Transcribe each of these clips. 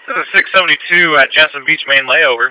This is 672 at Jensen Beach main layover.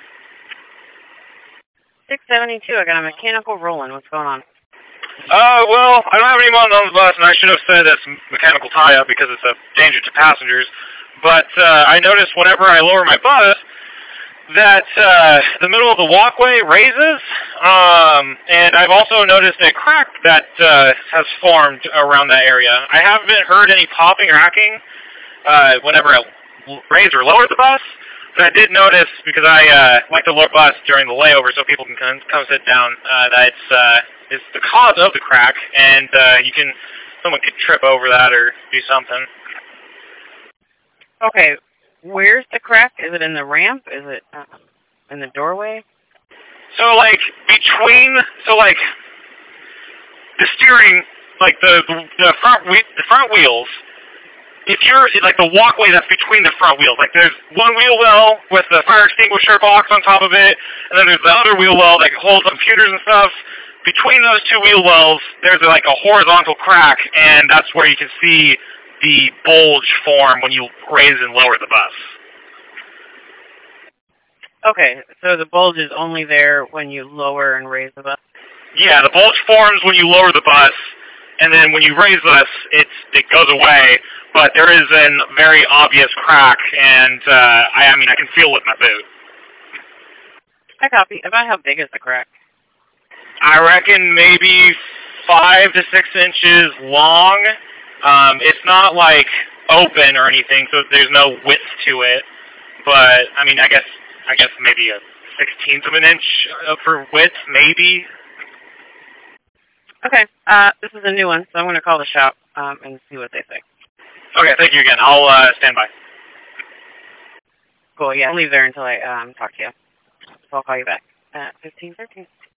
672, I got a mechanical rolling. What's going on? Well, I don't have anyone on the bus, and I should have said that's mechanical tie-up because it's a danger to passengers. But I noticed whenever I lower my bus that the middle of the walkway raises, and I've also noticed a crack that has formed around that area. I haven't heard any popping or hacking whenever I raise or lower the bus, but I did notice, because I like to lower bus during the layover so people can come sit down, that it's the cause of the crack, and someone could trip over that or do something. Okay, where's the crack? Is it in the ramp? Is it in the doorway? So, like, the steering, like, the front wheels, if you're, like, the walkway that's between the front wheels, like, there's one wheel well with the fire extinguisher box on top of it, and then there's the other wheel well that holds computers and stuff. Between those two wheel wells, there's, like, a horizontal crack, and that's where you can see the bulge form when you raise and lower the bus. Okay, so the bulge is only there when you lower and raise the bus? Yeah, the bulge forms when you lower the bus, and then when you raise the bus, it goes away, but there is a very obvious crack, and I can feel it in my boot. I copy. About how big is the crack? I reckon maybe 5 to 6 inches long. It's not, like, open or anything, so there's no width to it, but, I guess maybe a 1/16 of an inch for width, maybe. Okay, this is a new one, so I'm going to call the shop and see what they say. Okay, thank you again. I'll stand by. Cool, yeah, I'll leave there until I talk to you. So I'll call you back at 15:13.